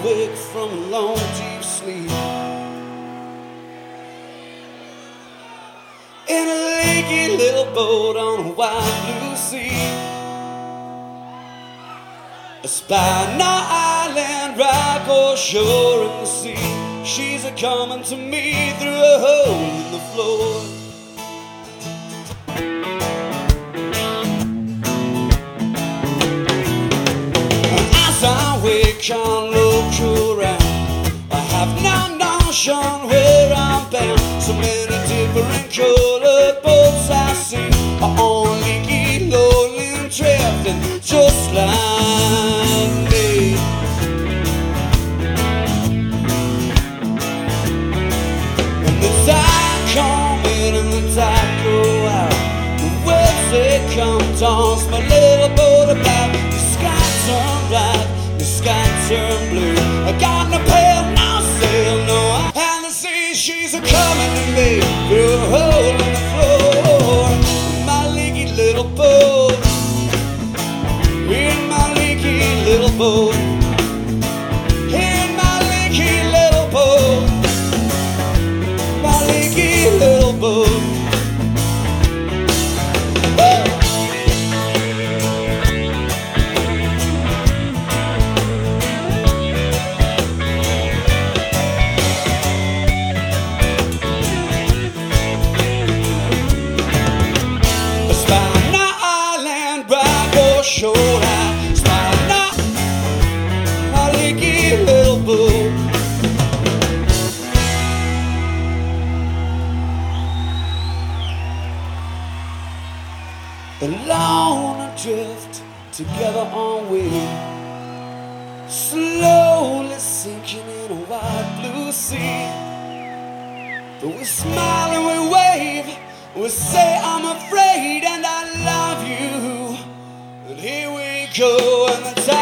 awake from a long deep sleep in a leaky little boat on a wide blue sea. A spy not island, rock or shore in the sea. She's a coming to me through a hole in the floor. As I wake and look around, I have no notion where I'm bound. So many different colored boats I see are on leaky, lonely, drifting just like me. And the tide come in and the tide go out. The waves they come toss my little boat about. The sky turn black, the sky turn blue. I got no pail, no sail, no. And the sea, she's a coming to me through a hole in the floor. My leaky little boat, in my leaky little boat, in my leaky little boat, my leaky little boat. Shore, I spy not my leaky little boat. Alone adrift, together on we, slowly sinking in a wide blue sea. But we smile and we wave, we say I'm afraid and I love you. And here we go, and the time